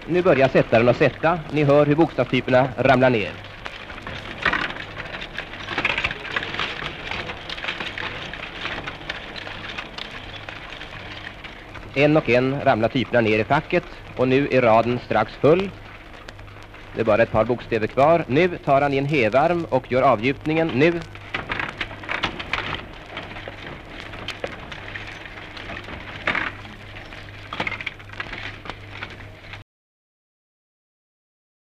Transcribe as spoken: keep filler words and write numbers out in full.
Nu börjar sättaren att sätta. Ni hör hur bokstavstyperna ramlar ner. En och en ramlar typerna ner i facket. Och nu är raden strax full. Det är bara ett par bokstäver kvar. Nu tar han i en hävarm och gör avgjutningen. Nu